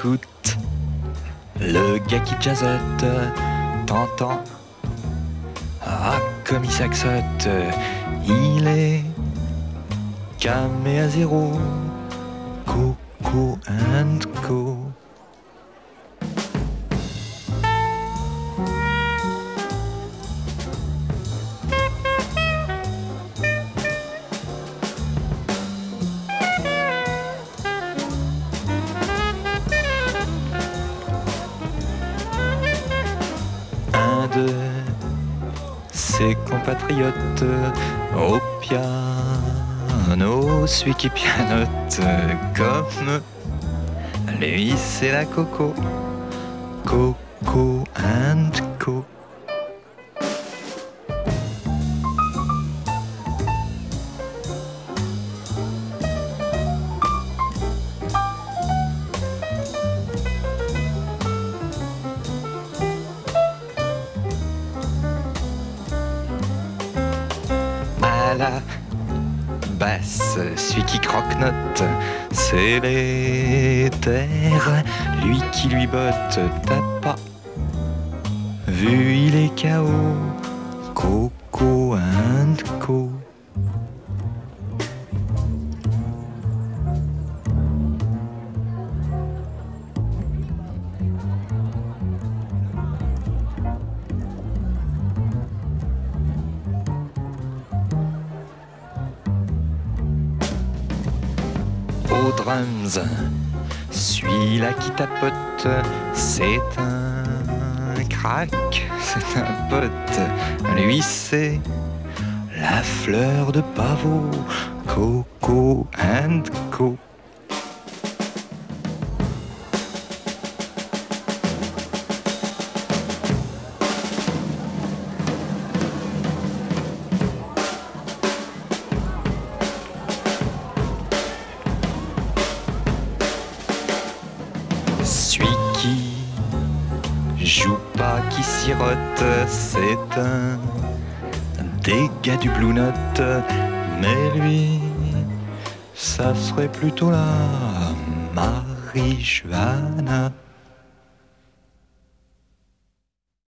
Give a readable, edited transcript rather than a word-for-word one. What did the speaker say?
écoute le gars qui jazzote, t'entends? Ah, comme il saxote, il est camé à zéro. Coco and Co. Un de ses compatriotes au piano, celui qui pianote comme lui, c'est la Coco. Coco and Co. À la basse, celui qui croque-note, c'est l'éther, lui qui lui botte, t'as pas vu, il est KO. Coco and Co. Aux drums, celui-là qui tapote, c'est un crack, c'est un pote. Lui, c'est la fleur de pavot. Coco and Co. Celui qui joue pas, qui sirote, c'est un des gars du Blue Note. Mais lui, ça serait plutôt la marijuana.